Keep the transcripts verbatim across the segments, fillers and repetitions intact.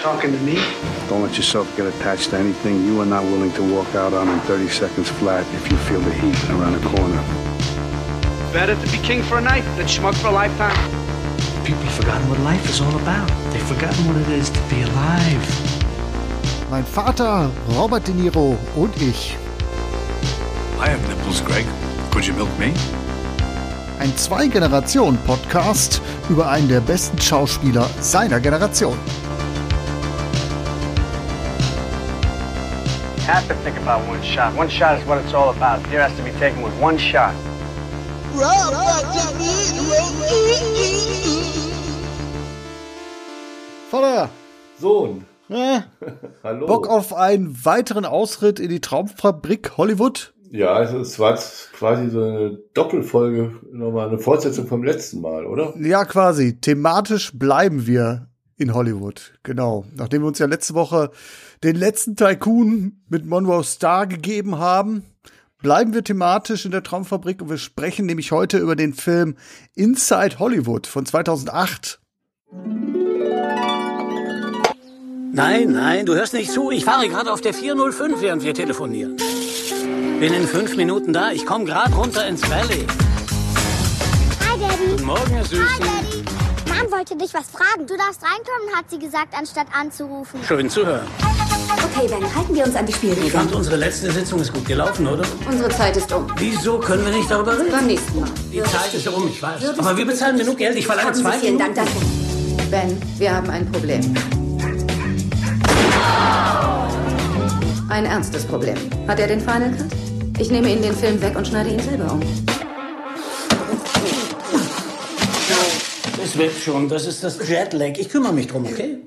talking to me? Don't let yourself get attached to anything you are not willing to walk out on in thirty seconds flat if you feel the heat around the corner. Better to be king for a night than schmuck for a lifetime. People have forgotten what life is all about. They've forgotten what it is to be alive. Mein Vater, Robert De Niro und ich. I have nipples, Greg. Could you milk me? Ein Zwei-Generationen-Podcast über einen der besten Schauspieler seiner Generation. You have to think about one shot. One shot is what it's all about. Here has to be taken with one shot. Vater! Sohn. Äh, Hallo. Bock auf einen weiteren Ausritt in die Traumfabrik Hollywood? Ja, also es war jetzt quasi so eine Doppelfolge, nochmal eine Fortsetzung vom letzten Mal, oder? Ja, quasi. Thematisch bleiben wir in Hollywood. Genau. Nachdem wir uns ja letzte Woche den letzten Tycoon mit Monroe Star gegeben haben, bleiben wir thematisch in der Traumfabrik und wir sprechen nämlich heute über den Film Inside Hollywood von zweitausendacht. Nein, nein, du hörst nicht zu. Ich fahre gerade auf der vier null fünf, während wir telefonieren. Bin in fünf Minuten da. Ich komme gerade runter ins Valley. Hi, Daddy. Guten Morgen, Herr Süßen. Hi, Daddy. Mom wollte dich was fragen. Du darfst reinkommen, hat sie gesagt, anstatt anzurufen. Schön zu hören. Okay, Ben, halten wir uns an die Ich Spielregeln. fand, unsere letzte Sitzung ist gut gelaufen, oder? Unsere Zeit ist um. Wieso können wir nicht darüber reden? Beim nächsten Mal. Die Zeit ist um, ich weiß. Würdest Aber wir du- bezahlen genug Geld. Ich verlange Haben Sie zwei vielen Minuten. Dank dafür. Ben, wir haben ein Problem. Ein ernstes Problem. Hat er den Final Cut? Ich nehme Ihnen den Film weg und schneide ihn selber um. Es wird schon. Das ist das Jetlag. Ich kümmere mich drum, okay?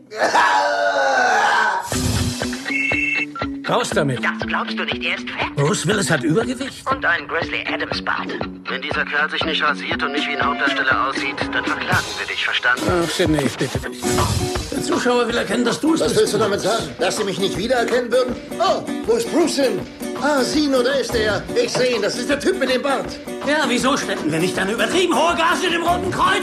Raus damit. Das glaubst du nicht, er ist fett. Bruce Willis hat Übergewicht. Und einen Grizzly Adams Bart. Wenn dieser Kerl sich nicht rasiert und nicht wie ein Hauptdarsteller aussieht, dann verklagen wir dich, verstanden? Ach, Sidney, bitte dich. Der Zuschauer will erkennen, dass du es Was bist. willst du damit sagen? Dass sie mich nicht wiedererkennen würden? Oh, wo ist Bruce hin? Ah, sieh nur, da ist er. Ich sehe ihn, das ist der Typ mit dem Bart. Ja, wieso spenden wir nicht eine übertrieben hohe Gage dem Roten Kreuz?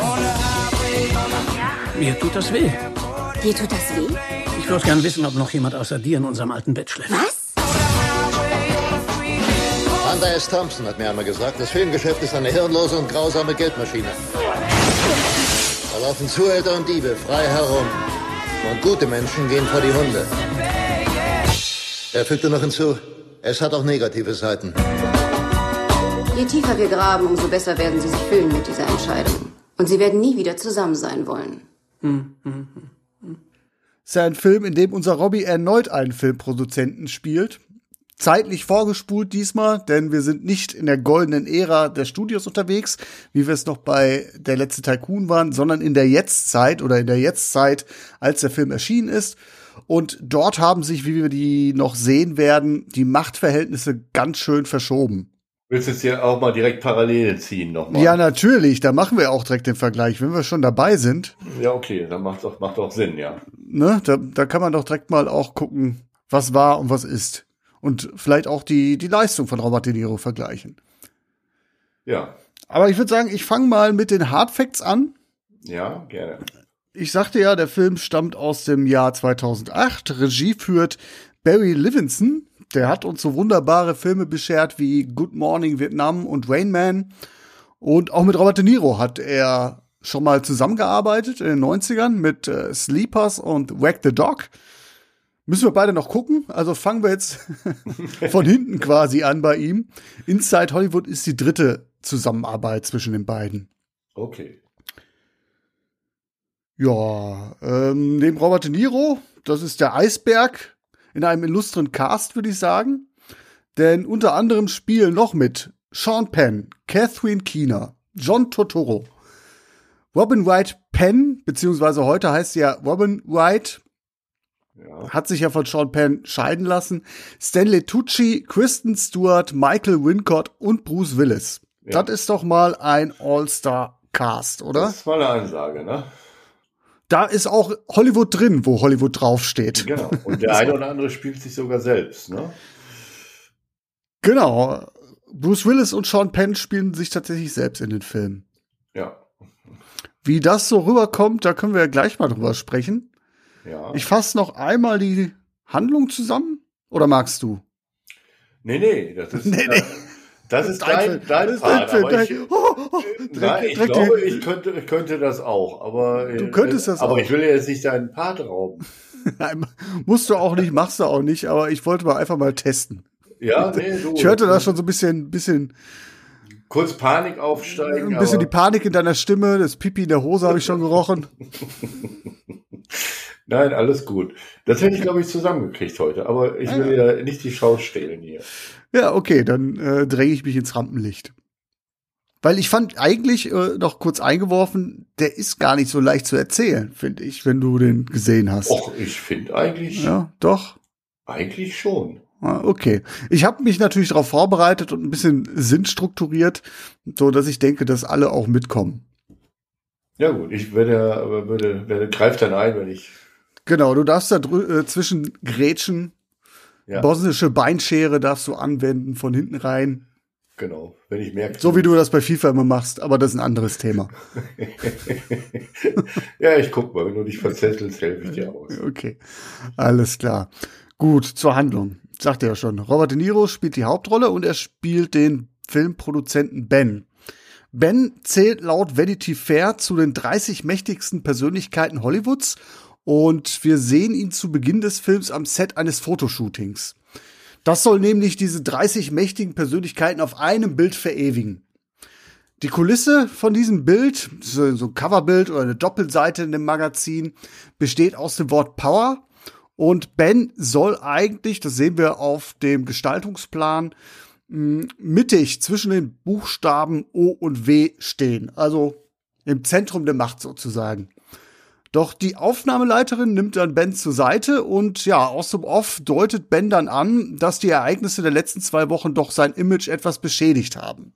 Mir tut das weh. Dir tut das weh? Ich würde gern wissen, ob noch jemand außer dir in unserem alten Bett schläft. Was? Hunter S. Thompson hat mir einmal gesagt, das Filmgeschäft ist eine hirnlose und grausame Geldmaschine. Da laufen Zuhälter und Diebe frei herum. Und gute Menschen gehen vor die Hunde. Er fügte noch hinzu, es hat auch negative Seiten. Je tiefer wir graben, umso besser werden sie sich fühlen mit dieser Entscheidung. Und sie werden nie wieder zusammen sein wollen. Ist ja ein Film, in dem unser Robby erneut einen Filmproduzenten spielt. Zeitlich vorgespult diesmal, denn wir sind nicht in der goldenen Ära der Studios unterwegs, wie wir es noch bei Der letzte Tycoon waren, sondern in der Jetztzeit oder in der Jetztzeit, als der Film erschienen ist. Und dort haben sich, wie wir die noch sehen werden, die Machtverhältnisse ganz schön verschoben. Willst du jetzt hier auch mal direkt Parallelen ziehen nochmal? Ja, natürlich, da machen wir auch direkt den Vergleich, wenn wir schon dabei sind. Ja, okay, dann macht doch, macht doch Sinn, ja. Ne, da, da kann man doch direkt mal auch gucken, was war und was ist. Und vielleicht auch die, die Leistung von Robert De Niro vergleichen. Ja, Aber ich würde sagen, ich fange mal mit den Hard Facts an. ja, gerne. Ich sagte ja, der Film stammt aus dem Jahr zweitausendacht. Regie führt Barry Levinson. Der hat uns so wunderbare Filme beschert wie Good Morning Vietnam und Rain Man. Und auch mit Robert De Niro hat er schon mal zusammengearbeitet in den neunzigern mit äh, Sleepers und Wag the Dog. Müssen wir beide noch gucken. Also fangen wir jetzt von hinten quasi an bei ihm. Inside Hollywood ist die dritte Zusammenarbeit zwischen den beiden. Okay. Ja, ähm, neben Robert De Niro, das ist der Eisberg in einem illustren Cast, würde ich sagen. Denn unter anderem spielen noch mit Sean Penn, Catherine Keener, John Turturro, Robin Wright Penn, beziehungsweise heute heißt sie ja Robin Wright, Ja. hat sich ja von Sean Penn scheiden lassen, Stanley Tucci, Kristen Stewart, Michael Wincott und Bruce Willis. Ja. Das ist doch mal ein All-Star-Cast, oder? Das war eine Ansage, ne? Da ist auch Hollywood drin, wo Hollywood draufsteht. Genau. Und der eine oder andere spielt sich sogar selbst, ne? Genau. Bruce Willis und Sean Penn spielen sich tatsächlich selbst in den Film. Ja. Wie das so rüberkommt, da können wir ja gleich mal drüber sprechen. Ja. Ich fasse noch einmal die Handlung zusammen. Oder magst du? Nee, nee, das ist, nee, nee. Das ist dein, dein Part. Aber ich, oh, oh, nein, ich glaube, ich könnte, ich könnte das auch. Aber, du könntest das aber auch. ich will jetzt nicht deinen Part rauben. Nein, musst du auch nicht, machst du auch nicht. Aber ich wollte mal einfach mal testen. Ja, nee, du. Ich hörte da schon so ein bisschen, bisschen kurz Panik aufsteigen. Ein bisschen die Panik in deiner Stimme, das Pipi in der Hose habe ich schon gerochen. Nein, alles gut. Das hätte ich, glaube ich, zusammengekriegt heute. Aber ich will ja nicht die Schau stehlen hier. Ja, okay, dann äh, dränge ich mich ins Rampenlicht. Weil ich fand eigentlich, äh, noch kurz eingeworfen, der ist gar nicht so leicht zu erzählen, finde ich, wenn du den gesehen hast. Och, ich finde eigentlich. Ja, doch. Eigentlich schon. Okay. Ich habe mich natürlich darauf vorbereitet und ein bisschen sinnstrukturiert, so dass ich denke, dass alle auch mitkommen. Ja gut, ich werde, aber würde, werde greift dann ein, wenn ich. Genau, du darfst da drü- äh, zwischen Grätschen, ja. Bosnische Beinschere darfst du anwenden von hinten rein. Genau, wenn ich merke. So wie du das bei FIFA immer machst, aber das ist ein anderes Thema. Ja, ich guck mal, wenn du dich verzettelst, helfe ich dir aus. Okay, alles klar. Gut, zur Handlung. Sagt er ja schon. Robert De Niro spielt die Hauptrolle und er spielt den Filmproduzenten Ben. Ben zählt laut Vanity Fair zu den dreißig mächtigsten Persönlichkeiten Hollywoods und wir sehen ihn zu Beginn des Films am Set eines Fotoshootings. Das soll nämlich diese dreißig mächtigen Persönlichkeiten auf einem Bild verewigen. Die Kulisse von diesem Bild, so ein Coverbild oder eine Doppelseite in dem Magazin, besteht aus dem Wort Power. Und Ben soll eigentlich, das sehen wir auf dem Gestaltungsplan, mittig zwischen den Buchstaben O und W stehen. Also im Zentrum der Macht sozusagen. Doch die Aufnahmeleiterin nimmt dann Ben zur Seite und ja, aus dem Off deutet Ben dann an, dass die Ereignisse der letzten zwei Wochen doch sein Image etwas beschädigt haben.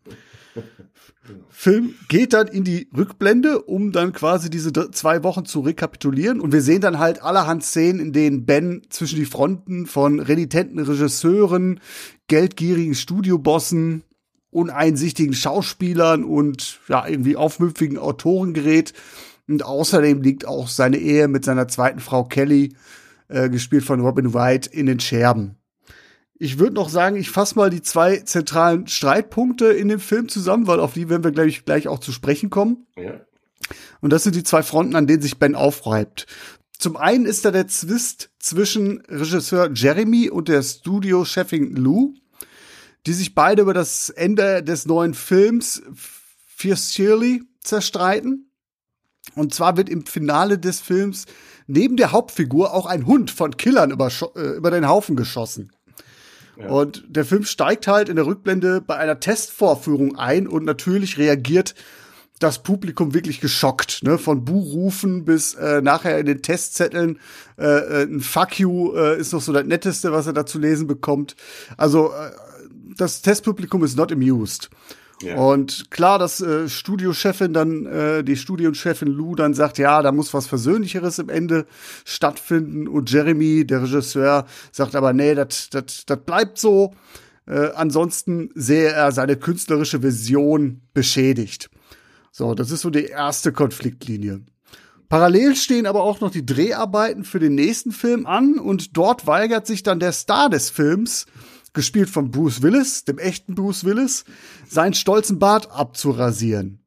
Film geht dann in die Rückblende, um dann quasi diese zwei Wochen zu rekapitulieren. Und wir sehen dann halt allerhand Szenen, in denen Ben zwischen die Fronten von renitenten Regisseuren, geldgierigen Studiobossen, uneinsichtigen Schauspielern und ja irgendwie aufmüpfigen Autoren gerät. Und außerdem liegt auch seine Ehe mit seiner zweiten Frau Kelly, äh, gespielt von Robin Wright, in den Scherben. Ich würde noch sagen, ich fasse mal die zwei zentralen Streitpunkte in dem Film zusammen, weil auf die werden wir gleich, gleich auch zu sprechen kommen. Ja. Und das sind die zwei Fronten, an denen sich Ben aufreibt. Zum einen ist da der Zwist zwischen Regisseur Jeremy und der Studiochefin Lou, die sich beide über das Ende des neuen Films Fiercely zerstreiten. Und zwar wird im Finale des Films neben der Hauptfigur auch ein Hund von Killern über, äh, über den Haufen geschossen. Ja. Und der Film steigt halt in der Rückblende bei einer Testvorführung ein und natürlich reagiert das Publikum wirklich geschockt, ne? Von Buhrufen bis äh, nachher in den Testzetteln äh, ein Fuck you äh, ist noch so das Netteste, was er da zu lesen bekommt. Also äh, das Testpublikum ist not amused. Ja. Und klar, dass äh, Studiochefin dann, äh, die Studiochefin Lou dann sagt, ja, da muss was Versöhnlicheres im Ende stattfinden. Und Jeremy, der Regisseur, sagt aber, nee, das das das bleibt so. Äh, ansonsten sehe er seine künstlerische Vision beschädigt. So, das ist so die erste Konfliktlinie. Parallel stehen aber auch noch die Dreharbeiten für den nächsten Film an. Und dort weigert sich dann der Star des Films, gespielt von Bruce Willis, dem echten Bruce Willis, seinen stolzen Bart abzurasieren.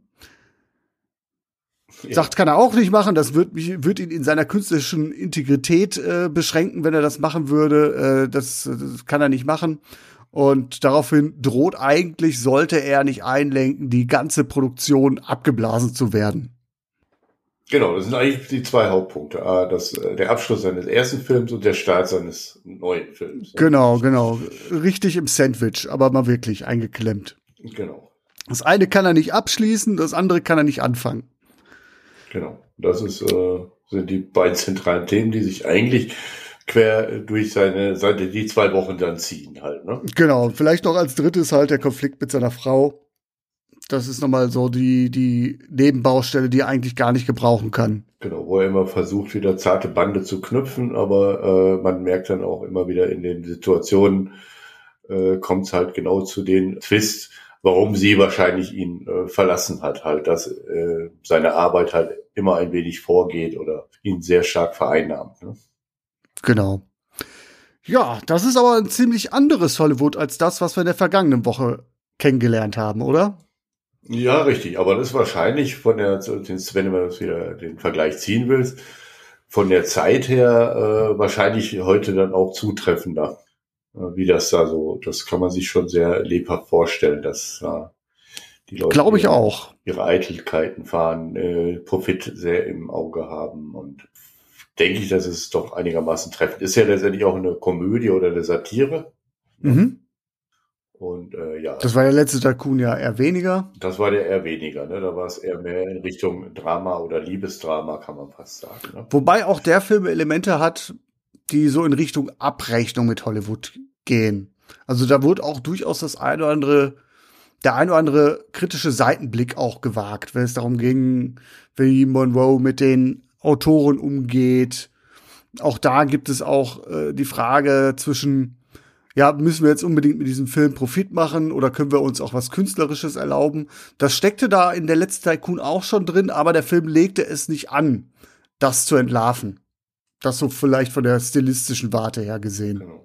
Ja. Sagt, kann er auch nicht machen, das wird, wird ihn in seiner künstlerischen Integrität äh, beschränken, wenn er das machen würde. Äh, das, das kann er nicht machen. Und daraufhin droht eigentlich, sollte er nicht einlenken, die ganze Produktion abgeblasen zu werden. Genau, das sind eigentlich die zwei Hauptpunkte. Das, der Abschluss seines ersten Films und der Start seines neuen Films. Genau, genau. Richtig im Sandwich, aber mal wirklich eingeklemmt. Genau. Das eine kann er nicht abschließen, das andere kann er nicht anfangen. Genau. Das ist, äh, sind die beiden zentralen Themen, die sich eigentlich quer durch seine Seite die zwei Wochen dann ziehen halt, ne? Genau. Vielleicht noch als drittes halt der Konflikt mit seiner Frau. Das ist nochmal so die, die Nebenbaustelle, die er eigentlich gar nicht gebrauchen kann. Genau, wo er immer versucht, wieder zarte Bande zu knüpfen, aber äh, man merkt dann auch immer wieder in den Situationen, äh, kommt es halt genau zu den Twist, warum sie wahrscheinlich ihn äh, verlassen hat, halt, dass äh, seine Arbeit halt immer ein wenig vorgeht oder ihn sehr stark vereinnahmt. Ne? Genau. Ja, das ist aber ein ziemlich anderes Hollywood als das, was wir in der vergangenen Woche kennengelernt haben, oder? Ja, richtig. Aber das ist wahrscheinlich von der, wenn du das wieder den Vergleich ziehen willst, von der Zeit her äh, wahrscheinlich heute dann auch zutreffender. Äh, wie das da so, das kann man sich schon sehr lebhaft vorstellen, dass äh, die Leute Glaube ich ihre, auch. ihre Eitelkeiten fahren, äh, Profit sehr im Auge haben und denke ich, dass es doch einigermaßen treffend ist. Ja letztendlich auch eine Komödie oder eine Satire. Mhm. Und äh, ja. Das war der letzte Tycoon ja eher weniger. Das war der eher weniger, ne? Da war es eher mehr in Richtung Drama oder Liebesdrama, kann man fast sagen. Ne? Wobei auch der Film Elemente hat, die so in Richtung Abrechnung mit Hollywood gehen. Also da wurde auch durchaus das eine oder andere, der ein oder andere kritische Seitenblick auch gewagt, wenn es darum ging, wie Monroe mit den Autoren umgeht. Auch da gibt es auch äh, die Frage zwischen, ja, müssen wir jetzt unbedingt mit diesem Film Profit machen oder können wir uns auch was Künstlerisches erlauben? Das steckte da in der letzten Tycoon auch schon drin, aber der Film legte es nicht an, das zu entlarven. Das so vielleicht von der stilistischen Warte her gesehen. Genau.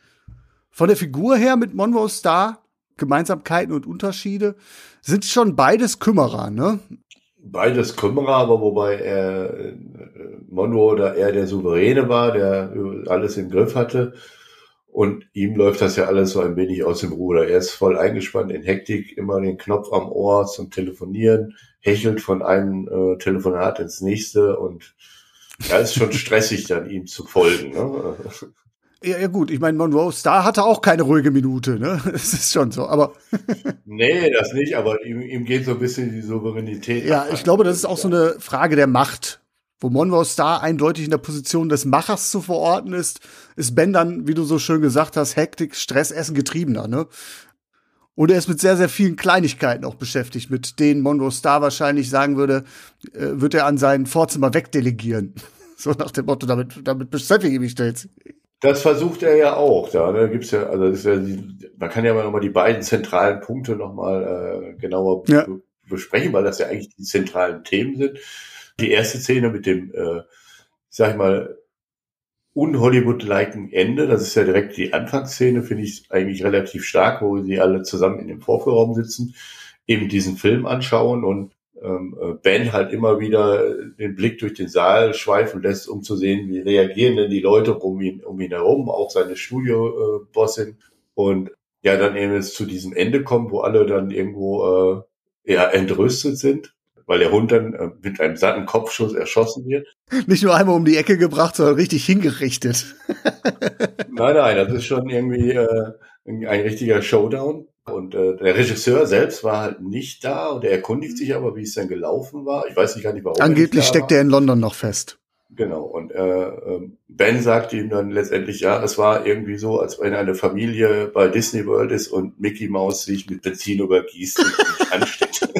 Von der Figur her mit Monroe Star, Gemeinsamkeiten und Unterschiede, sind schon beides Kümmerer, ne? Beides Kümmerer, aber wobei er äh, Monroe da eher der Souveräne war, der alles im Griff hatte. Und ihm läuft das ja alles so ein wenig aus dem Ruder. Er ist voll eingespannt in Hektik, immer den Knopf am Ohr zum Telefonieren, hechelt von einem äh, Telefonat ins nächste und ja, ist schon stressig, dann ihm zu folgen. Ne? Ja, ja gut, ich meine, Monroe Star hatte auch keine ruhige Minute, ne? Es ist schon so, aber nee, das nicht, aber ihm, ihm geht so ein bisschen die Souveränität. Ja, ich glaube, das ist auch so eine Frage der Macht. Wo Monroe Star eindeutig in der Position des Machers zu verorten ist, ist Ben dann, wie du so schön gesagt hast, Hektik, Stress, Essen getriebener, ne? Und er ist mit sehr, sehr vielen Kleinigkeiten auch beschäftigt, mit denen Monroe Star wahrscheinlich sagen würde, äh, wird er an sein Vorzimmer wegdelegieren. So nach dem Motto, damit, damit beschäftige ich mich da jetzt. Das versucht er ja auch. Da ne? Gibt's ja, also das ist ja die, man kann ja mal nochmal die beiden zentralen Punkte nochmal äh, genauer ja. b- besprechen, weil das ja eigentlich die zentralen Themen sind. Die erste Szene mit dem, äh, sag ich mal, un-Hollywood-liken Ende, das ist ja direkt die Anfangsszene, finde ich eigentlich relativ stark, wo sie alle zusammen in dem Vorführraum sitzen, eben diesen Film anschauen und ähm, Ben halt immer wieder den Blick durch den Saal schweifen lässt, um zu sehen, wie reagieren denn die Leute um ihn, um ihn herum, auch seine Studio-Bossin. Und ja, dann eben es zu diesem Ende kommt, wo alle dann irgendwo äh, ja, entrüstet sind, weil der Hund dann äh, mit einem satten Kopfschuss erschossen wird. Nicht nur einmal um die Ecke gebracht, sondern richtig hingerichtet. Nein, nein, das ist schon irgendwie äh, ein richtiger Showdown. Und äh, der Regisseur selbst war halt nicht da und er erkundigt sich aber, wie es denn gelaufen war. Ich weiß nicht gar nicht, warum. Angeblich steckt er in London noch fest. Genau, und äh, Ben sagt ihm dann letztendlich, ja, es war irgendwie so, als wenn eine Familie bei Disney World ist und Mickey Mouse sich mit Benzin übergießt und sich ansteckt.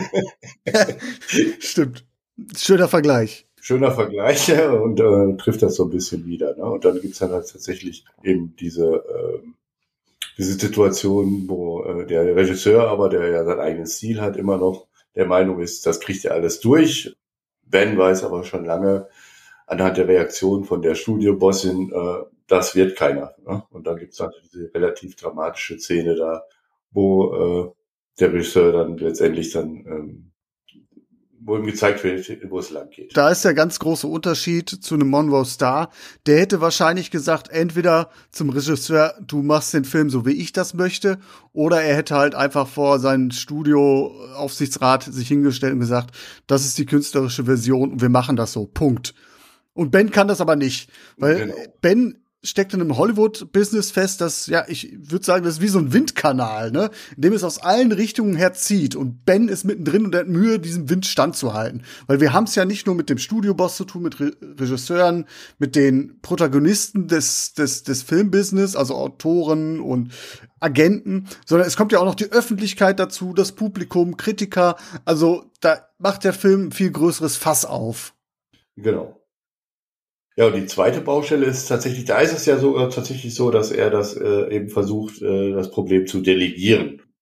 Stimmt. Schöner Vergleich. Schöner Vergleich, ja, und äh, trifft das so ein bisschen wieder. Ne? Und dann gibt's dann halt tatsächlich eben diese, äh, diese Situation, wo äh, der Regisseur, aber der ja sein eigenes Stil hat, immer noch der Meinung ist, das kriegt er alles durch. Ben weiß aber schon lange, anhand der Reaktion von der Studiobossin, äh, das wird keiner. Ne? Und dann gibt's halt diese relativ dramatische Szene da, wo äh, der Regisseur dann letztendlich dann, ähm, wo ihm gezeigt wird, wo es lang geht. Da ist der ganz große Unterschied zu einem Monroe Star. Der hätte wahrscheinlich gesagt, entweder zum Regisseur, du machst den Film so, wie ich das möchte, oder er hätte halt einfach vor seinen Studioaufsichtsrat sich hingestellt und gesagt, das ist die künstlerische Version und wir machen das so. Punkt. Und Ben kann das aber nicht, weil genau. Ben steckt in einem Hollywood-Business fest, das, ja, ich würde sagen, das ist wie so ein Windkanal, ne, in dem es aus allen Richtungen her zieht. Und Ben ist mittendrin und er hat Mühe, diesem Wind standzuhalten. Weil wir haben es ja nicht nur mit dem Studioboss zu tun, mit Re- Regisseuren, mit den Protagonisten des, des, des Filmbusiness, also Autoren und Agenten, sondern es kommt ja auch noch die Öffentlichkeit dazu, das Publikum, Kritiker. Also da macht der Film ein viel größeres Fass auf. Genau. Ja, und die zweite Baustelle ist tatsächlich, da ist es ja so, äh, tatsächlich so, dass er das äh, eben versucht, äh, das Problem zu delegieren.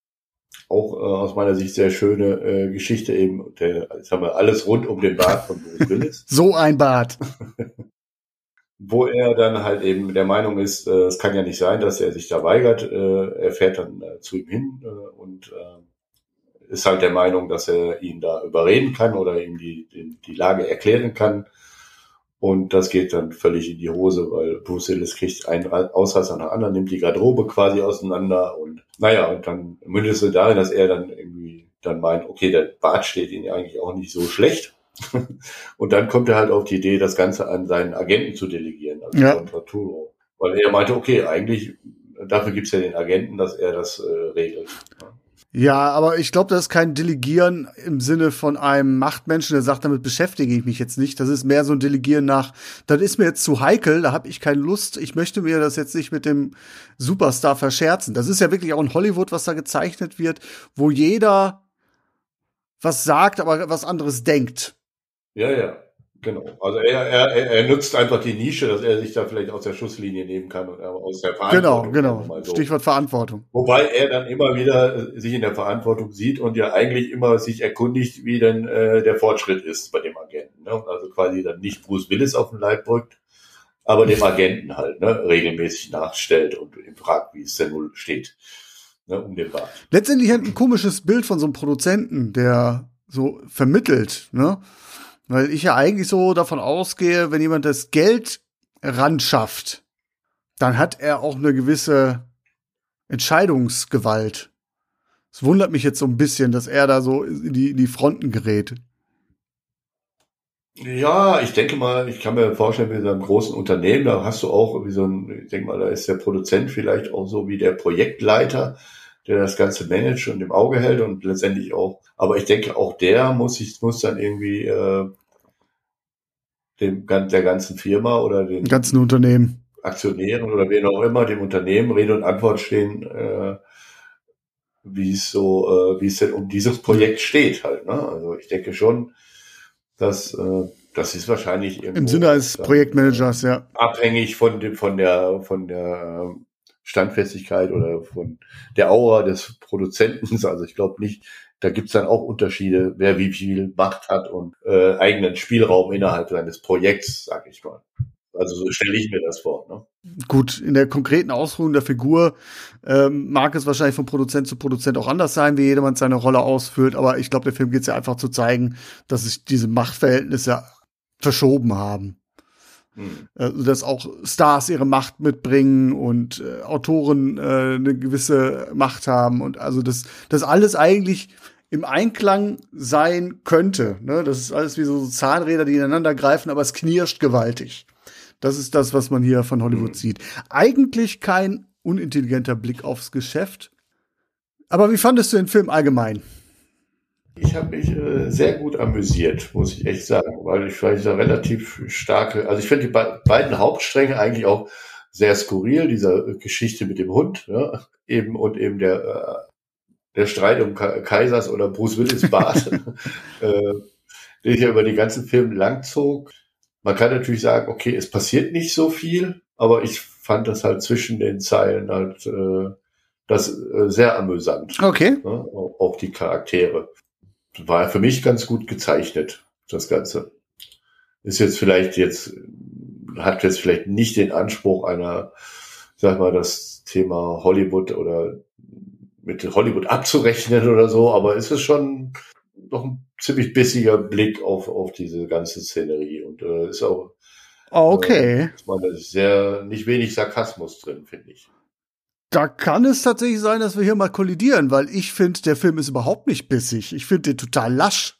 auch äh, aus meiner Sicht sehr schöne äh, Geschichte eben, der, jetzt haben wir alles rund um den Bart von Bruce Willis. So ein Bart. Wo er dann halt eben der Meinung ist, äh, es kann ja nicht sein, dass er sich da weigert. Äh, er fährt dann äh, zu ihm hin äh, und äh, ist halt der Meinung, dass er ihn da überreden kann oder ihm die, die, die Lage erklären kann. Und das geht dann völlig in die Hose, weil Bruce Willis kriegt einen Ausreißer nach dem anderen, nimmt die Garderobe quasi auseinander und naja, und dann mündet es darin, dass er dann irgendwie dann meint, okay, der Bart steht ihm eigentlich auch nicht so schlecht. Und dann kommt er halt auf die Idee, das Ganze an seinen Agenten zu delegieren, also ja. John Turturro. Weil er meinte, okay, eigentlich, dafür gibt's ja den Agenten, dass er das äh, regelt. Ja, aber ich glaube, das ist kein Delegieren im Sinne von einem Machtmenschen, der sagt, damit beschäftige ich mich jetzt nicht. Das ist mehr so ein Delegieren nach, das ist mir jetzt zu heikel, da habe ich keine Lust, ich möchte mir das jetzt nicht mit dem Superstar verscherzen. Das ist ja wirklich auch in Hollywood, was da gezeichnet wird, wo jeder was sagt, aber was anderes denkt. Ja, ja, genau. Also er, er, er nutzt einfach die Nische, dass er sich da vielleicht aus der Schusslinie nehmen kann und aus der Verantwortung. Genau, genau. So. Stichwort Verantwortung. Wobei er dann immer wieder sich in der Verantwortung sieht und ja eigentlich immer sich erkundigt, wie denn äh, der Fortschritt ist bei dem Agenten. Ne? Also quasi dann nicht Bruce Willis auf den Leib drückt, aber dem Agenten halt ne, regelmäßig nachstellt und ihn fragt, wie es denn wohl steht. Ne, um den Bart. Letztendlich ein komisches Bild von so einem Produzenten, der so vermittelt, ne? Weil ich ja eigentlich so davon ausgehe, wenn jemand das Geld ran schafft, dann hat er auch eine gewisse Entscheidungsgewalt. Es wundert mich jetzt so ein bisschen, dass er da so in die, in die Fronten gerät. Ja, ich denke mal, ich kann mir vorstellen, wie so einem großen Unternehmen, da hast du auch wie so ein, ich denke mal, da ist der Produzent vielleicht auch so wie der Projektleiter, der das Ganze managt und im Auge hält und letztendlich auch, aber ich denke auch der muss sich, muss dann irgendwie äh, dem der ganzen Firma oder den ganzen Unternehmen, Aktionären oder wen auch immer, dem Unternehmen Rede und Antwort stehen, äh, wie es so, äh, wie es denn um dieses Projekt steht halt, ne? Also ich denke schon, dass äh, das ist wahrscheinlich im Sinne eines Projektmanagers, ja, abhängig von dem, von der, von der Standfestigkeit oder von der Aura des Produzenten. Also ich glaube nicht, da gibt's dann auch Unterschiede, wer wie viel Macht hat und äh, eigenen Spielraum innerhalb seines Projekts, sag ich mal. Also so stelle ich mir das vor. Ne? Gut, in der konkreten Ausführung der Figur ähm, mag es wahrscheinlich von Produzent zu Produzent auch anders sein, wie jedermann seine Rolle ausfüllt, aber ich glaube, der Film geht es ja einfach zu zeigen, dass sich diese Machtverhältnisse verschoben haben. Hm. Also, dass auch Stars ihre Macht mitbringen und äh, Autoren äh, eine gewisse Macht haben und also das, das alles eigentlich im Einklang sein könnte. Ne? Das ist alles wie so Zahnräder, die ineinander greifen, aber es knirscht gewaltig. Das ist das, was man hier von Hollywood mhm. sieht. Eigentlich kein unintelligenter Blick aufs Geschäft. Aber wie fandest du den Film allgemein? Ich habe mich äh, sehr gut amüsiert, muss ich echt sagen, weil ich vielleicht da relativ starke, also ich finde die be- beiden Hauptstränge eigentlich auch sehr skurril, diese Geschichte mit dem Hund, ja, eben und eben der äh, der Streit um Ka- Kaisers oder Bruce Willis Bart, äh, den ich ja über den ganzen Film langzog. Man kann natürlich sagen, okay, es passiert nicht so viel, aber ich fand das halt zwischen den Zeilen halt äh, das äh, sehr amüsant. Okay. Ne? Auch, auch die Charaktere. War für mich ganz gut gezeichnet, das Ganze. Ist jetzt vielleicht jetzt, hat jetzt vielleicht nicht den Anspruch einer, sag mal, das Thema Hollywood oder mit Hollywood abzurechnen oder so, aber es ist schon noch ein ziemlich bissiger Blick auf, auf diese ganze Szenerie und äh, ist auch, okay. Äh, ist meine, sehr, nicht wenig Sarkasmus drin, finde ich. Da kann es tatsächlich sein, dass wir hier mal kollidieren, weil ich finde, der Film ist überhaupt nicht bissig. Ich finde den total lasch.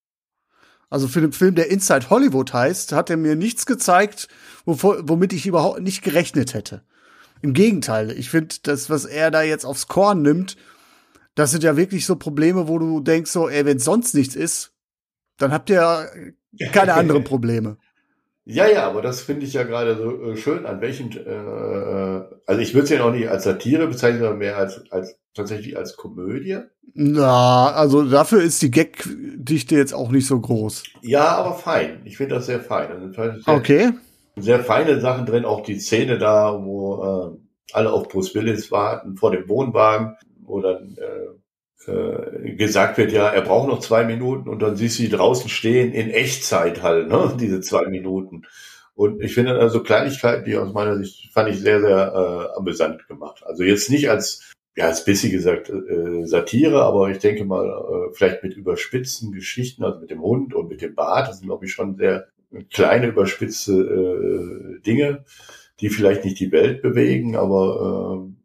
Also für den Film, der Inside Hollywood heißt, hat er mir nichts gezeigt, wovor, womit ich überhaupt nicht gerechnet hätte. Im Gegenteil, ich finde, das, was er da jetzt aufs Korn nimmt, das sind ja wirklich so Probleme, wo du denkst so, ey, wenn sonst nichts ist, dann habt ihr keine anderen Probleme. Ja, ja, aber das finde ich ja gerade so äh, schön, an welchen, äh, also ich würde es ja noch nicht als Satire bezeichnen, sondern mehr als, als tatsächlich als Komödie. Na, also dafür ist die Gagdichte jetzt auch nicht so groß. Ja, aber fein. Ich finde das sehr fein. Also sehr, okay. Sehr feine Sachen drin, auch die Szene da, wo äh, alle auf Bruce Willis warten vor dem Wohnwagen, wo dann äh, äh, gesagt wird, ja, er braucht noch zwei Minuten und dann siehst du die draußen stehen in Echtzeit halt, ne, diese zwei Minuten. Und ich finde also Kleinigkeiten, die aus meiner Sicht fand ich sehr, sehr äh, amüsant gemacht. Also jetzt nicht als, ja, als bisschen gesagt äh, Satire, aber ich denke mal, äh, vielleicht mit überspitzten Geschichten, also mit dem Hund und mit dem Bart, das sind, glaube ich, schon sehr kleine, überspitzte äh, Dinge, die vielleicht nicht die Welt bewegen, aber äh,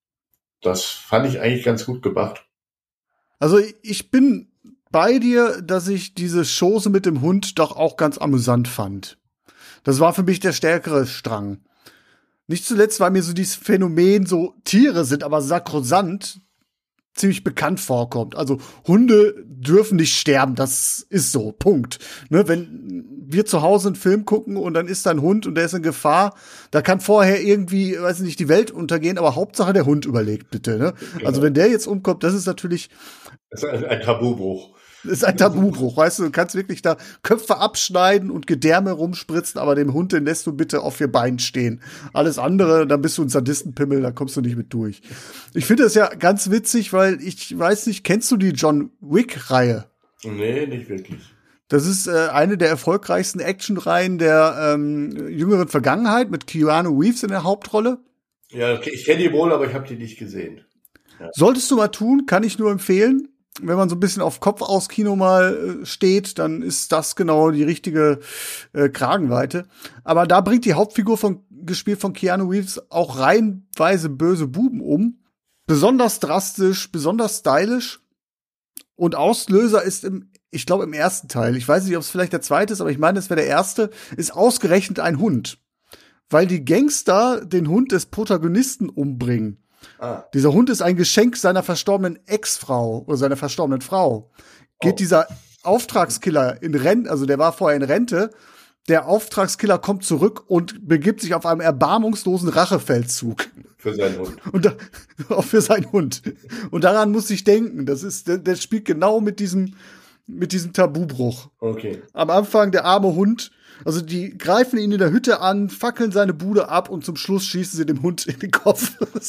das fand ich eigentlich ganz gut gemacht. Also ich bin bei dir, dass ich diese Chose mit dem Hund doch auch ganz amüsant fand. Das war für mich der stärkere Strang. Nicht zuletzt, weil mir so dieses Phänomen, so Tiere sind aber sakrosant, ziemlich bekannt vorkommt. Also Hunde dürfen nicht sterben, das ist so, Punkt. Ne, wenn wir zu Hause einen Film gucken und dann ist da ein Hund und der ist in Gefahr, da kann vorher irgendwie, weiß ich nicht, die Welt untergehen, aber Hauptsache der Hund überlebt, bitte. Ne? Genau. Also wenn der jetzt umkommt, das ist natürlich das ist ein, ein Tabubruch. Das ist ein Tabubruch, weißt du, du kannst wirklich da Köpfe abschneiden und Gedärme rumspritzen, aber dem Hund, den lässt du bitte auf vier Beinen stehen. Alles andere, dann bist du ein Sadistenpimmel, da kommst du nicht mit durch. Ich finde das ja ganz witzig, weil ich weiß nicht, kennst du die John Wick-Reihe? Nee, nicht wirklich. Das ist äh, eine der erfolgreichsten Actionreihen der ähm, jüngeren Vergangenheit mit Keanu Reeves in der Hauptrolle. Ja, ich kenne die wohl, aber ich habe die nicht gesehen. Ja. Solltest du mal tun, kann ich nur empfehlen. Wenn man so ein bisschen auf Kopf aus Kino mal äh, steht, dann ist das genau die richtige äh, Kragenweite. Aber da bringt die Hauptfigur von, gespielt von Keanu Reeves, auch reihenweise böse Buben um. Besonders drastisch, besonders stylisch. Und Auslöser ist im, ich glaube im ersten Teil, ich weiß nicht, ob es vielleicht der zweite ist, aber ich meine, es wäre der erste, ist ausgerechnet ein Hund. Weil die Gangster den Hund des Protagonisten umbringen. Ah. Dieser Hund ist ein Geschenk seiner verstorbenen Ex-Frau oder seiner verstorbenen Frau. Geht oh. dieser Auftragskiller in Rente, also der war vorher in Rente, der Auftragskiller kommt zurück und begibt sich auf einem erbarmungslosen Rachefeldzug. Für seinen Hund. Und da, auch für seinen Hund. Und daran muss ich denken. Das ist, der, der spielt genau mit diesem, mit diesem Tabubruch. Okay. Am Anfang der arme Hund. Also die greifen ihn in der Hütte an, fackeln seine Bude ab und zum Schluss schießen sie dem Hund in den Kopf.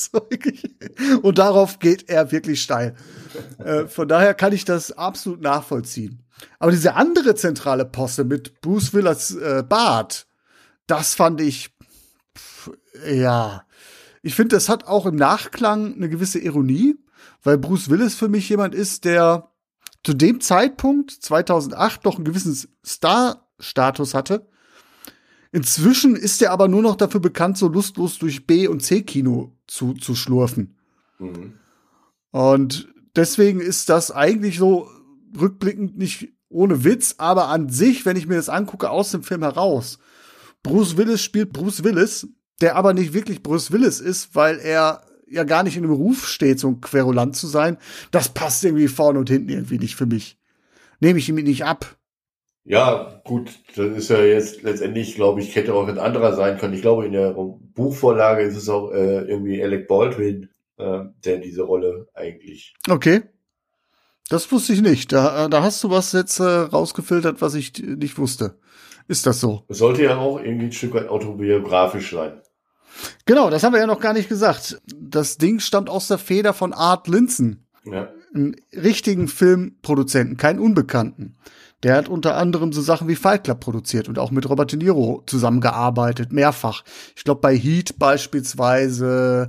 Und darauf geht er wirklich steil. äh, von daher kann ich das absolut nachvollziehen. Aber diese andere zentrale Posse mit Bruce Willis äh, Bart, das fand ich, pff, ja, ich finde, das hat auch im Nachklang eine gewisse Ironie, weil Bruce Willis für mich jemand ist, der zu dem Zeitpunkt, zweitausendacht, noch einen gewissen Star-Status hatte. Inzwischen ist er aber nur noch dafür bekannt, so lustlos durch B- und C-Kino zu, zu schlurfen. Mhm. Und deswegen ist das eigentlich so rückblickend nicht ohne Witz, aber an sich, wenn ich mir das angucke, aus dem Film heraus. Bruce Willis spielt Bruce Willis, der aber nicht wirklich Bruce Willis ist, weil er ja gar nicht in dem Ruf steht, so ein Querulant zu sein. Das passt irgendwie vorne und hinten irgendwie nicht für mich. Nehme ich ihm nicht ab. Ja, gut, das ist ja jetzt letztendlich, glaube ich, hätte auch ein anderer sein können. Ich glaube, in der Buchvorlage ist es auch äh, irgendwie Alec Baldwin, äh, der diese Rolle eigentlich. Okay. Das wusste ich nicht. Da, da hast du was jetzt äh, rausgefiltert, was ich nicht wusste. Ist das so? Es sollte ja auch irgendwie ein Stück weit autobiografisch sein. Genau, das haben wir ja noch gar nicht gesagt. Das Ding stammt aus der Feder von Art Linson. Ja. Einen richtigen Filmproduzenten, keinen Unbekannten. Der hat unter anderem so Sachen wie Fight Club produziert und auch mit Robert De Niro zusammengearbeitet, mehrfach. Ich glaube, bei Heat beispielsweise.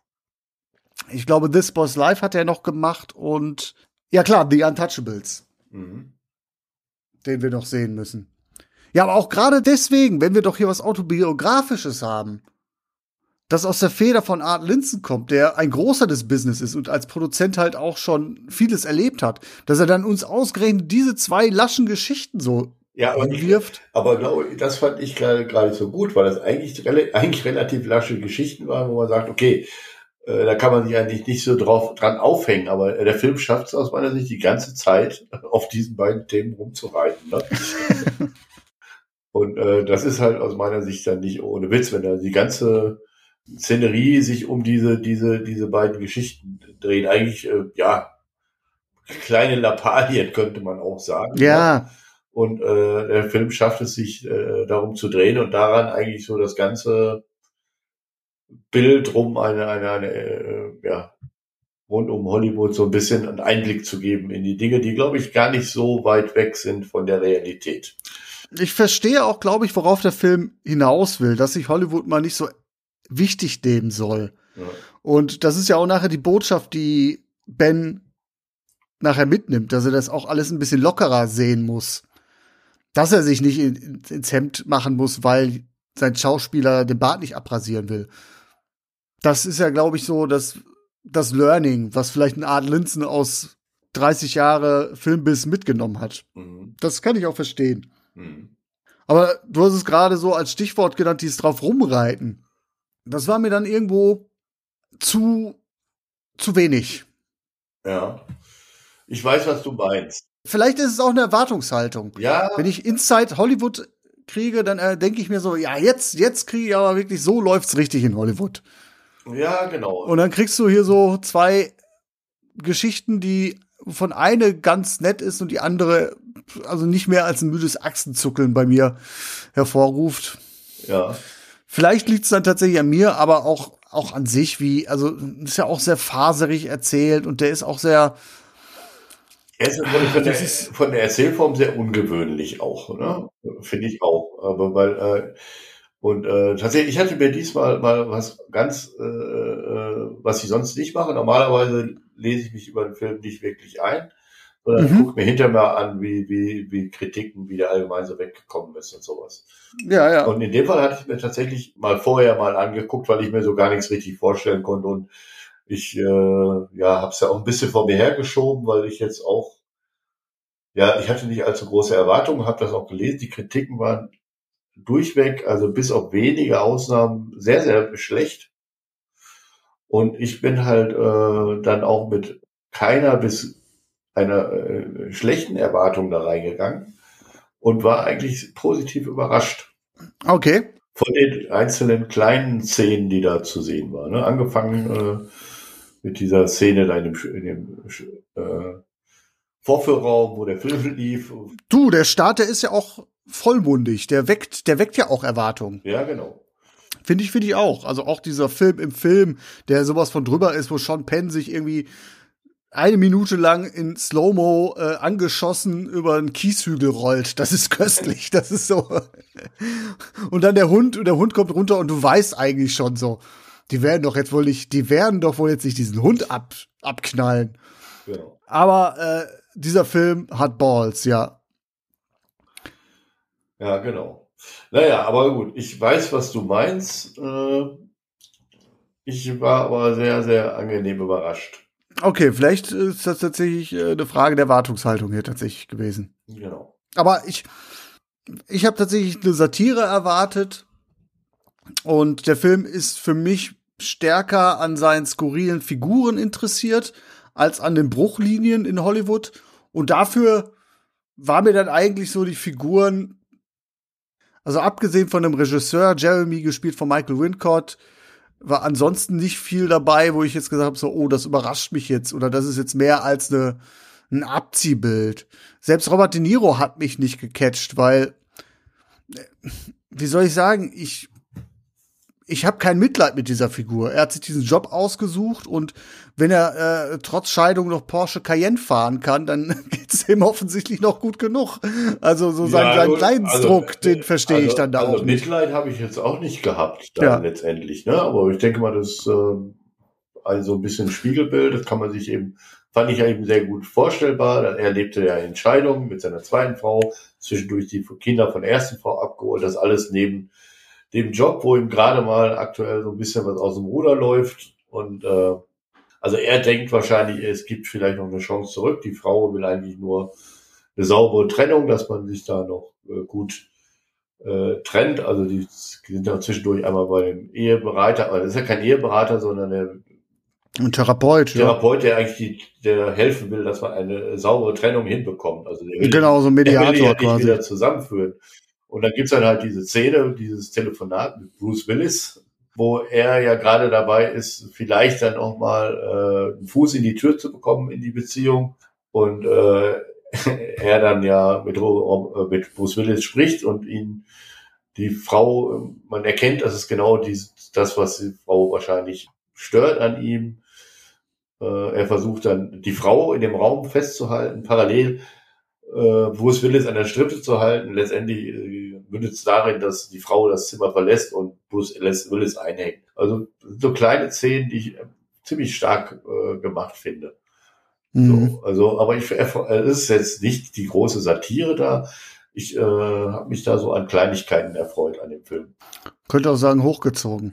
Ich glaube, This Boy's Life hat er noch gemacht und ja klar, The Untouchables. Mhm. Den wir noch sehen müssen. Ja, aber auch gerade deswegen, wenn wir doch hier was Autobiografisches haben, das aus der Feder von Art Linson kommt, der ein Großer des Business ist und als Produzent halt auch schon vieles erlebt hat, dass er dann uns ausgerechnet diese zwei laschen Geschichten so ja, aber wirft. Aber glaube, das fand ich gerade gar nicht so gut, weil das eigentlich, eigentlich relativ lasche Geschichten waren, wo man sagt, okay, äh, da kann man sich eigentlich nicht so drauf dran aufhängen, aber der Film schafft es aus meiner Sicht die ganze Zeit auf diesen beiden Themen rumzureiten. Ne? Und äh, das ist halt aus meiner Sicht dann nicht ohne Witz, wenn da die ganze Szenerie sich um diese diese diese beiden Geschichten drehen. Eigentlich, äh, ja, kleine Lappalien könnte man auch sagen. Ja. Ne? Und äh, der Film schafft es sich äh, darum zu drehen und daran eigentlich so das ganze Bild rum eine eine, eine äh, ja rund um Hollywood so ein bisschen einen Einblick zu geben in die Dinge, die, glaube ich, gar nicht so weit weg sind von der Realität. Ich verstehe auch, glaube ich, worauf der Film hinaus will, dass sich Hollywood mal nicht so wichtig nehmen soll. Ja. Und das ist ja auch nachher die Botschaft, die Ben nachher mitnimmt, dass er das auch alles ein bisschen lockerer sehen muss. Dass er sich nicht in, ins Hemd machen muss, weil sein Schauspieler den Bart nicht abrasieren will. Das ist ja, glaube ich, so das, das Learning, was vielleicht ein Art Linsen aus dreißig Jahre Filmbiss mitgenommen hat. Mhm. Das kann ich auch verstehen. Mhm. Aber du hast es gerade so als Stichwort genannt, dieses drauf rumreiten. Das war mir dann irgendwo zu, zu wenig. Ja. Ich weiß, was du meinst. Vielleicht ist es auch eine Erwartungshaltung. Ja. Wenn ich Inside Hollywood kriege, dann äh, denke ich mir so, ja, jetzt, jetzt kriege ich aber wirklich, so läuft's richtig in Hollywood. Ja, genau. Und dann kriegst du hier so zwei Geschichten, die von eine ganz nett ist und die andere also nicht mehr als ein müdes Achsenzuckeln bei mir hervorruft. Ja. Vielleicht liegt's dann tatsächlich an mir, aber auch, auch an sich, wie, also, ist ja auch sehr faserig erzählt und der ist auch sehr, Er ist von der, von der Erzählform sehr ungewöhnlich auch, ne? Finde ich auch. Aber weil, äh, und äh, tatsächlich, ich hatte mir diesmal mal was ganz, äh, äh, was ich sonst nicht mache. Normalerweise lese ich mich über einen Film nicht wirklich ein, sondern mhm. gucke mir hinterher an, wie, wie, wie Kritiken, wie der allgemein so weggekommen ist und sowas. Ja, ja. Und in dem Fall hatte ich mir tatsächlich mal vorher mal angeguckt, weil ich mir so gar nichts richtig vorstellen konnte. Und ich äh, ja, habe es ja auch ein bisschen vor mir hergeschoben, weil ich jetzt auch, ja, ich hatte nicht allzu große Erwartungen, habe das auch gelesen. Die Kritiken waren durchweg, also bis auf wenige Ausnahmen, sehr, sehr schlecht. Und ich bin halt äh, dann auch mit keiner bis einer äh, schlechten Erwartung da reingegangen und war eigentlich positiv überrascht. Okay. Von den einzelnen kleinen Szenen, die da zu sehen waren. Ne? Angefangen äh, mit dieser Szene da in dem, in dem äh, Vorführraum, wo der Film lief. Du, der Start, der ist ja auch vollmundig. Der weckt, der weckt ja auch Erwartungen. Ja, genau. Finde ich, finde ich auch. Also auch dieser Film im Film, der sowas von drüber ist, wo Sean Penn sich irgendwie eine Minute lang in Slow-Mo äh, angeschossen über einen Kieshügel rollt. Das ist köstlich. Das ist so. Und dann der Hund, und der Hund kommt runter und du weißt eigentlich schon so, die werden doch jetzt wohl nicht, die werden doch wohl jetzt nicht diesen Hund ab, abknallen. Genau. Aber äh, dieser Film hat Balls, ja. Ja, genau. Naja, aber gut, ich weiß, was du meinst. Äh, ich war aber sehr, sehr angenehm überrascht. Okay, vielleicht ist das tatsächlich eine Frage der Erwartungshaltung hier tatsächlich gewesen. Genau. Aber ich, ich habe tatsächlich eine Satire erwartet und der Film ist für mich stärker an seinen skurrilen Figuren interessiert als an den Bruchlinien in Hollywood. Und dafür war mir dann eigentlich so die Figuren, also abgesehen von dem Regisseur, Jeremy, gespielt von Michael Wincott, war ansonsten nicht viel dabei, wo ich jetzt gesagt habe, so, oh, das überrascht mich jetzt oder das ist jetzt mehr als eine, ein Abziehbild. Selbst Robert De Niro hat mich nicht gecatcht, weil, wie soll ich sagen, ich ich habe kein Mitleid mit dieser Figur. Er hat sich diesen Job ausgesucht und wenn er äh, trotz Scheidung noch Porsche Cayenne fahren kann, dann geht's ihm offensichtlich noch gut genug. Also so sein, ja, sein Leidensdruck, also, den verstehe also, ich dann da also auch nicht. Mitleid habe ich jetzt auch nicht gehabt, dann ja. letztendlich. Ne? Aber ich denke mal, das äh, also ein bisschen Spiegelbild, das kann man sich eben, fand ich ja eben sehr gut vorstellbar. Er lebte ja in Scheidung mit seiner zweiten Frau, zwischendurch die Kinder von der ersten Frau abgeholt, das alles neben dem Job, wo ihm gerade mal aktuell so ein bisschen was aus dem Ruder läuft. Und äh, also er denkt wahrscheinlich, es gibt vielleicht noch eine Chance zurück. Die Frau will eigentlich nur eine saubere Trennung, dass man sich da noch äh, gut äh, trennt. Also die sind dann zwischendurch einmal bei dem Eheberater, aber das ist ja kein Eheberater, sondern der ein Therapeut, Therapeut, ja. der eigentlich die, der helfen will, dass man eine saubere Trennung hinbekommt. Also der will, genau, so ein Mediator der will die ja quasi. nicht wieder zusammenführen. Und dann gibt's dann halt diese Szene, dieses Telefonat mit Bruce Willis, wo er ja gerade dabei ist, vielleicht dann auch mal äh, einen Fuß in die Tür zu bekommen in die Beziehung. Und äh, er dann ja mit, mit Bruce Willis spricht und ihn die Frau, man erkennt, dass es genau dies, das, was die Frau wahrscheinlich stört an ihm. Äh, er versucht dann, die Frau in dem Raum festzuhalten, parallel äh, Bruce Willis an der Strippe zu halten. Letztendlich äh, mündet es darin, dass die Frau das Zimmer verlässt und Bruce Willis einhängt. Also so kleine Szenen, die ich äh, ziemlich stark äh, gemacht finde. Mhm. So, also, aber ich, es ist jetzt nicht die große Satire da. Ich äh, habe mich da so an Kleinigkeiten erfreut an dem Film. Könnte auch sagen, hochgezogen.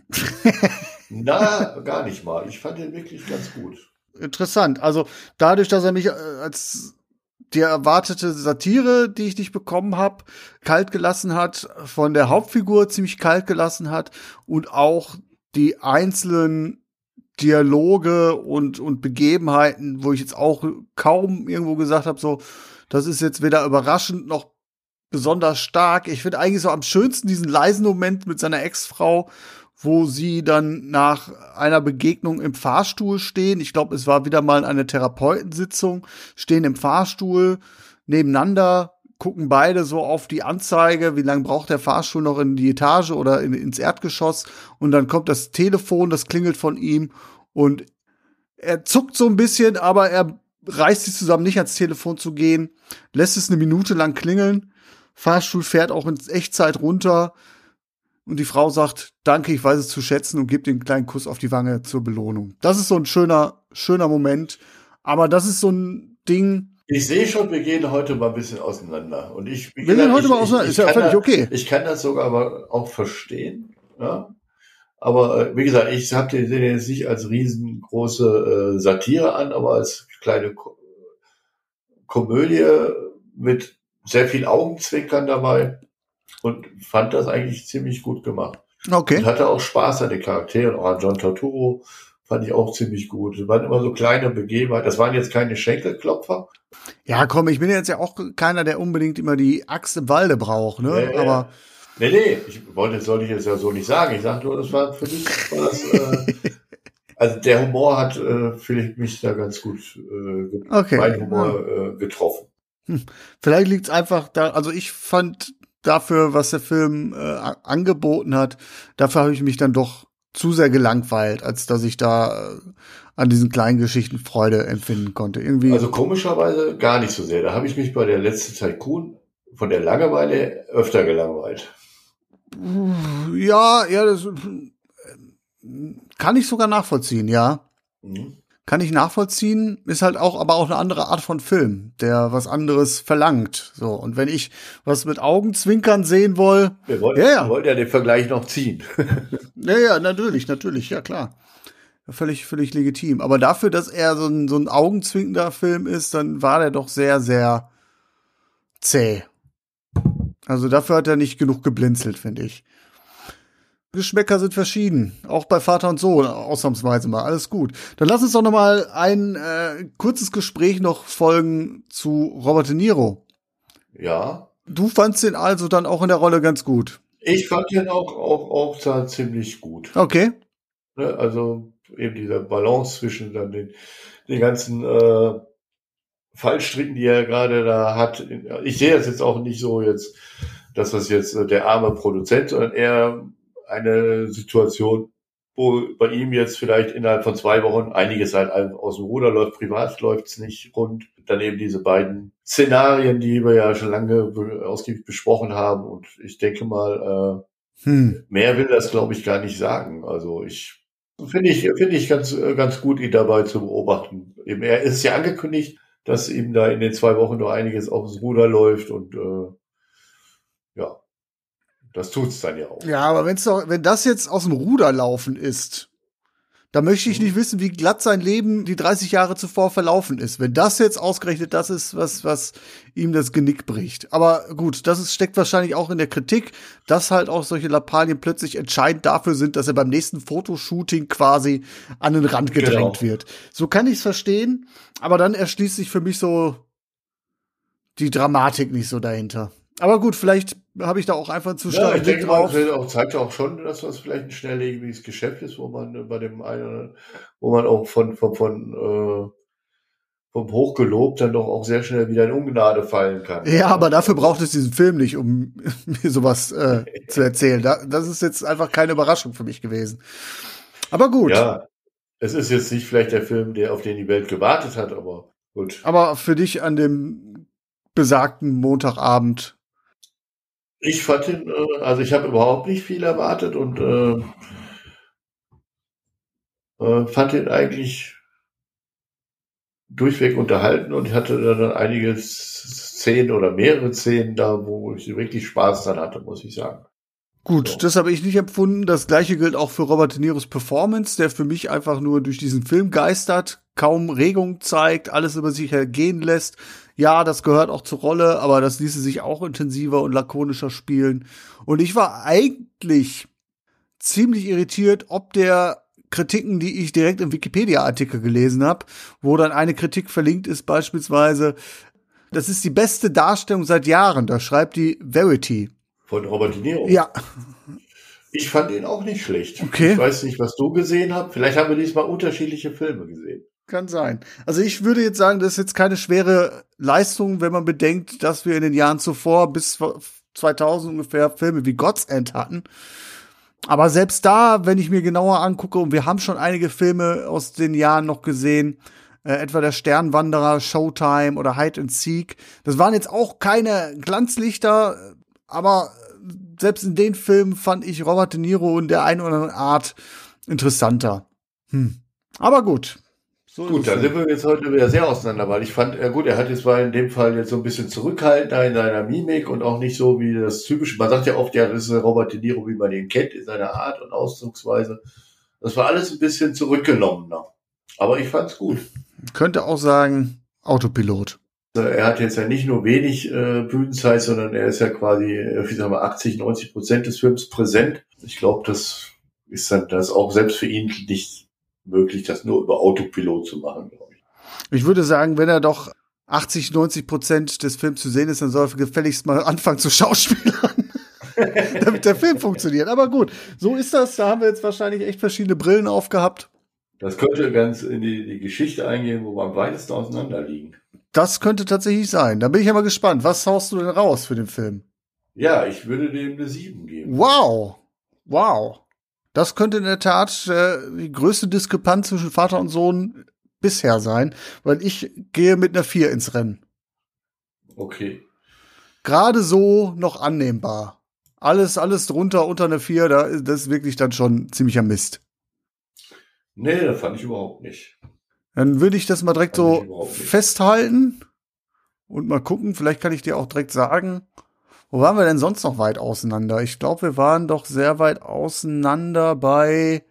Na, gar nicht mal. Ich fand den wirklich ganz gut. Interessant. Also dadurch, dass er mich als die erwartete Satire, die ich nicht bekommen habe, kalt gelassen hat, von der Hauptfigur ziemlich kalt gelassen hat und auch die einzelnen Dialoge und und Begebenheiten, wo ich jetzt auch kaum irgendwo gesagt habe, so, das ist jetzt weder überraschend noch besonders stark. Ich finde eigentlich so am schönsten diesen leisen Moment mit seiner Ex-Frau, wo sie dann nach einer Begegnung im Fahrstuhl stehen. Ich glaube, es war wieder mal eine Therapeutensitzung, stehen im Fahrstuhl nebeneinander, gucken beide so auf die Anzeige, wie lange braucht der Fahrstuhl noch in die Etage oder in, ins Erdgeschoss. Und dann kommt das Telefon, das klingelt von ihm und er zuckt so ein bisschen, aber er reißt sich zusammen, nicht ans Telefon zu gehen, lässt es eine Minute lang klingeln. Fahrstuhl fährt auch in Echtzeit runter. Und die Frau sagt, danke, ich weiß es zu schätzen und gibt den kleinen Kuss auf die Wange zur Belohnung. Das ist so ein schöner, schöner Moment. Aber das ist so ein Ding. Ich sehe schon, wir gehen heute mal ein bisschen auseinander. Und ich, wir gehen heute ich, mal auseinander, ist ja völlig das, okay. Ich kann das sogar aber auch verstehen. Ja? Aber wie gesagt, ich habe den jetzt nicht als riesengroße äh, Satire an, aber als kleine Ko- Komödie mit sehr viel Augenzwinkern dabei. Und fand das eigentlich ziemlich gut gemacht. Okay. Und hatte auch Spaß an den Charakteren, auch an John Turturro fand ich auch ziemlich gut. Es waren immer so kleine Begebenheiten. Das waren jetzt keine Schenkelklopfer. Ja, komm, ich bin jetzt ja auch keiner, der unbedingt immer die Axt im Walde braucht, ne? Nee, aber nee, nee, ich wollte, soll ich jetzt ja so nicht sagen. Ich sag nur, das war für mich, war das, äh, also der Humor hat äh, vielleicht mich da ganz gut, äh, okay. mein Humor äh, getroffen. Hm. Vielleicht liegt's einfach da, also ich fand dafür, was der Film äh, angeboten hat, dafür habe ich mich dann doch zu sehr gelangweilt, als dass ich da äh, an diesen kleinen Geschichten Freude empfinden konnte. Irgendwie. Also komischerweise gar nicht so sehr. Da habe ich mich bei der letzte Tycoon von der Langeweile öfter gelangweilt. Ja, ja, das kann ich sogar nachvollziehen, ja. Mhm. Kann ich nachvollziehen, ist halt auch, aber auch eine andere Art von Film, der was anderes verlangt. So, und wenn ich was mit Augenzwinkern sehen will, wir wollen ja, ja. wollen ja den Vergleich noch ziehen. ja, ja, natürlich, natürlich, ja klar. Völlig, völlig legitim. Aber dafür, dass er so ein, so ein augenzwinkender Film ist, dann war der doch sehr, sehr zäh. Also dafür hat er nicht genug geblinzelt, finde ich. Geschmäcker sind verschieden, auch bei Vater und Sohn, ausnahmsweise mal, alles gut. Dann lass uns doch noch mal ein äh, kurzes Gespräch noch folgen zu Robert De Niro. Ja. Du fandst den also dann auch in der Rolle ganz gut? Ich fand den auch, auch, auch da ziemlich gut. Okay. Ne, also eben diese Balance zwischen dann den, den ganzen äh, Fallstricken, die er gerade da hat. Ich sehe das jetzt auch nicht so jetzt, dass das jetzt äh, der arme Produzent, sondern eher eine Situation, wo bei ihm jetzt vielleicht innerhalb von zwei Wochen einiges halt aus dem Ruder läuft, privat läuft's nicht rund. Dann eben diese beiden Szenarien, die wir ja schon lange ausgiebig besprochen haben. Und ich denke mal, äh, hm. mehr will das, glaube ich, gar nicht sagen. Also ich finde ich finde ich ganz ganz gut, ihn dabei zu beobachten. Eben, er ist ja angekündigt, dass ihm da in den zwei Wochen noch einiges aufs Ruder läuft und äh, ja. Das tut's dann ja auch. Ja, aber wenn's doch, wenn das jetzt aus dem Ruder laufen ist, dann möchte ich nicht wissen, wie glatt sein Leben die dreißig Jahre zuvor verlaufen ist. Wenn das jetzt ausgerechnet das ist, was, was ihm das Genick bricht. Aber gut, das ist, steckt wahrscheinlich auch in der Kritik, dass halt auch solche Lappalien plötzlich entscheidend dafür sind, dass er beim nächsten Fotoshooting quasi an den Rand gedrängt genau. wird. So kann ich's verstehen, aber dann erschließt sich für mich so die Dramatik nicht so dahinter. Aber gut, vielleicht habe ich da auch einfach zu stark ja, ich Blick denke drauf. Mal, auch zeigt auch schon, dass das vielleicht ein schnelllebiges Geschäft ist, wo man bei dem einen, wo man auch von von von äh, vom Hochgelob dann doch auch sehr schnell wieder in Ungnade fallen kann. Ja, aber dafür braucht es diesen Film nicht, um mir sowas äh, zu erzählen. Da, das ist jetzt einfach keine Überraschung für mich gewesen. Aber gut. Ja, Es ist jetzt nicht vielleicht der Film, der auf den die Welt gewartet hat, aber gut. Aber für dich an dem besagten Montagabend. Ich fand ihn, äh, also ich habe überhaupt nicht viel erwartet und äh, äh, fand ihn eigentlich durchweg unterhalten und ich hatte dann einige Szenen oder mehrere Szenen da, wo ich wirklich Spaß dran hatte, muss ich sagen. Gut, so. Das habe ich nicht empfunden. Das gleiche gilt auch für Robert De Niros Performance, der für mich einfach nur durch diesen Film geistert, kaum Regung zeigt, alles über sich ergehen lässt. Ja, das gehört auch zur Rolle, aber das ließe sich auch intensiver und lakonischer spielen. Und ich war eigentlich ziemlich irritiert, ob der Kritiken, die ich direkt im Wikipedia-Artikel gelesen habe, wo dann eine Kritik verlinkt ist, beispielsweise, das ist die beste Darstellung seit Jahren, da schreibt die Verity. Von Robert De Niro? Ja. Ich fand ihn auch nicht schlecht. Okay. Ich weiß nicht, was du gesehen hast. Vielleicht haben wir diesmal unterschiedliche Filme gesehen. Kann sein. Also ich würde jetzt sagen, das ist jetzt keine schwere Leistung, wenn man bedenkt, dass wir in den Jahren zuvor bis zweitausend ungefähr Filme wie God's End hatten. Aber selbst da, wenn ich mir genauer angucke, und wir haben schon einige Filme aus den Jahren noch gesehen, äh, etwa der Sternwanderer, Showtime oder Hide and Seek, das waren jetzt auch keine Glanzlichter, aber selbst in den Filmen fand ich Robert De Niro in der einen oder anderen Art interessanter. Hm. Aber gut. So gut, da sind wir jetzt heute wieder sehr auseinander, weil ich fand, ja gut, er hat jetzt war in dem Fall jetzt so ein bisschen zurückhaltender in seiner Mimik und auch nicht so wie das typische, man sagt ja oft, ja, das ist Robert De Niro, wie man ihn kennt, in seiner Art und Ausdrucksweise. Das war alles ein bisschen zurückgenommener. Aber ich fand's gut. Könnte auch sagen, Autopilot. Er hat jetzt ja nicht nur wenig äh, Bühnenzeit, sondern er ist ja quasi, wie sagen wir, achtzig, neunzig Prozent des Films präsent. Ich glaube, das ist dann das auch selbst für ihn nicht möglich, das nur über Autopilot zu machen, glaube ich. Ich würde sagen, wenn er doch achtzig, neunzig Prozent des Films zu sehen ist, dann soll er gefälligst mal anfangen zu schauspielern, damit der Film funktioniert. Aber gut, so ist das. Da haben wir jetzt wahrscheinlich echt verschiedene Brillen aufgehabt. Das könnte ganz in die, die Geschichte eingehen, wo wir am weitesten auseinander liegen. Das könnte tatsächlich sein. Da bin ich aber gespannt. Was haust du denn raus für den Film? Ja, ich würde dem eine sieben geben. Wow. Wow. Das könnte in der Tat äh, die größte Diskrepanz zwischen Vater und Sohn bisher sein, weil ich gehe mit einer vier ins Rennen. Okay. Gerade so noch annehmbar. Alles, alles drunter, unter einer vier, da, das ist wirklich dann schon ziemlicher Mist. Nee, das fand ich überhaupt nicht. Dann würde ich das mal direkt so festhalten und mal gucken. Vielleicht kann ich dir auch direkt sagen, wo waren wir denn sonst noch weit auseinander? Ich glaube, wir waren doch sehr weit auseinander bei,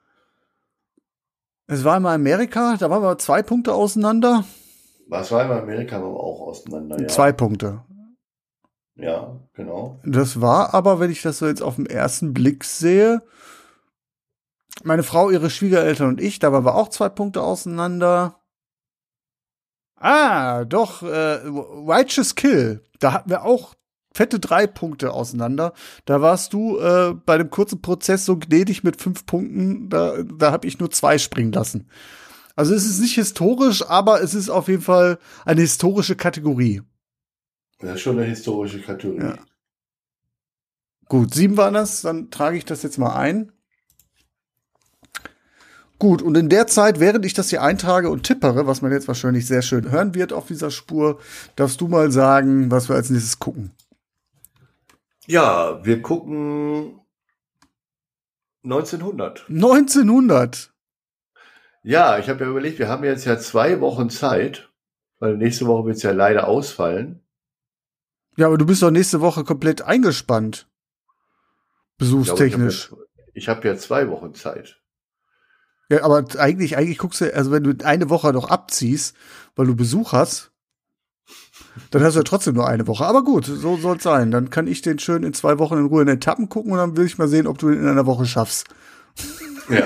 es war einmal Amerika, da waren wir zwei Punkte auseinander. Was war einmal Amerika, waren wir auch auseinander, ja. Zwei Punkte. Ja, genau. Das war aber, wenn ich das so jetzt auf den ersten Blick sehe, meine Frau, ihre Schwiegereltern und ich, da waren wir auch zwei Punkte auseinander. Ah, doch, äh, Righteous Kill, da hatten wir auch fette drei Punkte auseinander. Da warst du äh, bei dem kurzen Prozess so gnädig mit fünf Punkten, da, da habe ich nur zwei springen lassen. Also es ist nicht historisch, aber es ist auf jeden Fall eine historische Kategorie. Das ist schon eine historische Kategorie. Ja. Gut, sieben waren das, dann trage ich das jetzt mal ein. Gut, und in der Zeit, während ich das hier eintrage und tippere, was man jetzt wahrscheinlich sehr schön hören wird auf dieser Spur, darfst du mal sagen, was wir als nächstes gucken. Ja, wir gucken neunzehnhundert. neunzehnhundert? Ja, ich habe ja überlegt, wir haben jetzt ja zwei Wochen Zeit, weil nächste Woche wird es ja leider ausfallen. Ja, aber du bist doch nächste Woche komplett eingespannt. Besuchstechnisch. Ich habe ja, hab ja zwei Wochen Zeit. Ja, aber eigentlich, eigentlich guckst du, also wenn du eine Woche noch abziehst, weil du Besuch hast, dann hast du ja trotzdem nur eine Woche. Aber gut, so soll es sein. Dann kann ich den schön in zwei Wochen in Ruhe in Etappen gucken und dann will ich mal sehen, ob du ihn in einer Woche schaffst. Ja.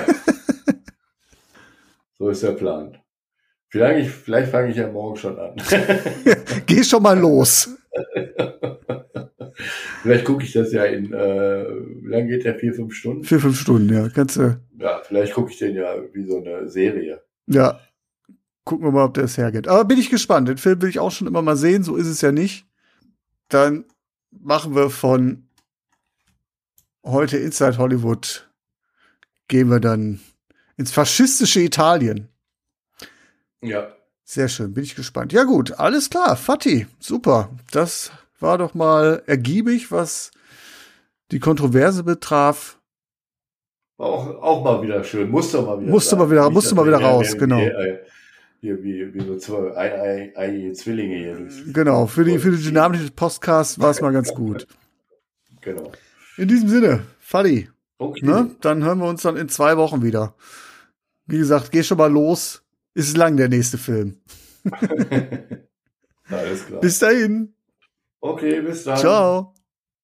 So ist der Plan. Vielleicht, vielleicht fange ich ja morgen schon an. Geh schon mal los. Vielleicht gucke ich das ja in, äh, wie lange geht der? Vier, fünf Stunden? Vier, fünf Stunden, ja. Kannst du. Ja, vielleicht gucke ich den ja wie so eine Serie. Ja. Gucken wir mal, ob der es hergeht. Aber bin ich gespannt. Den Film will ich auch schon immer mal sehen. So ist es ja nicht. Dann machen wir von heute Inside Hollywood, gehen wir dann ins faschistische Italien. Ja. Sehr schön, bin ich gespannt. Ja gut, alles klar, Fatih, super. Das war doch mal ergiebig, was die Kontroverse betraf. War auch, auch mal wieder schön. Musste mal wieder Musste sein. mal wieder, Nicht, musste dass mal wir wieder hier- raus, hier- genau. Hier, hier wie, wie so zwei ein- ein- einige Zwillinge hier. durch- Genau, für die, für die Dynamik des Podcasts war es mal ganz gut. Genau. In diesem Sinne, Fatih, Okay. ne? Dann hören wir uns dann in zwei Wochen wieder. Wie gesagt, geh schon mal los. Ist lang der nächste Film. Alles klar. Bis dahin. Okay, bis dann. Ciao.